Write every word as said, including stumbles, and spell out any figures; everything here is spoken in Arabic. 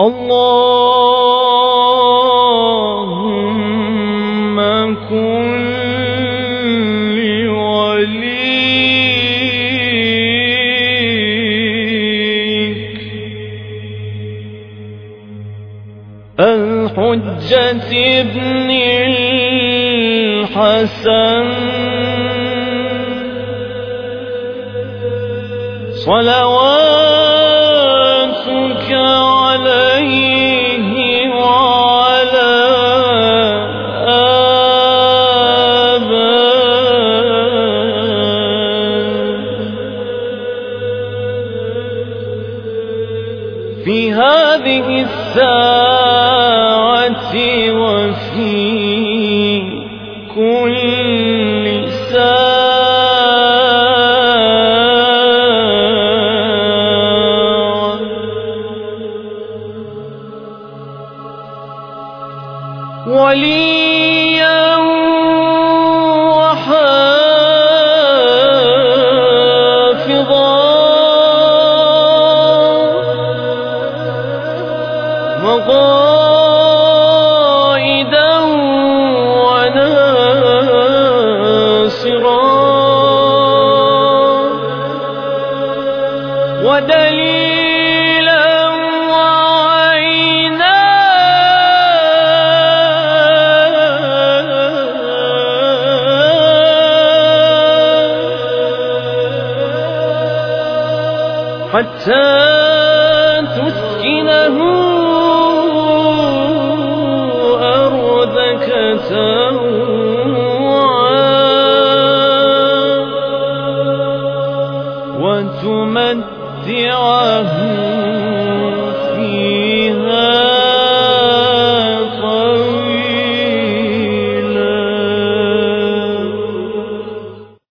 اللهم كن لي وليك الحجة ابن الحسن صلواتك عليه وعلى آبائه في هذه الساعة وفي كل ساعة وليا وحافظا وقائدا وناصرا ودليلا وعينا حتى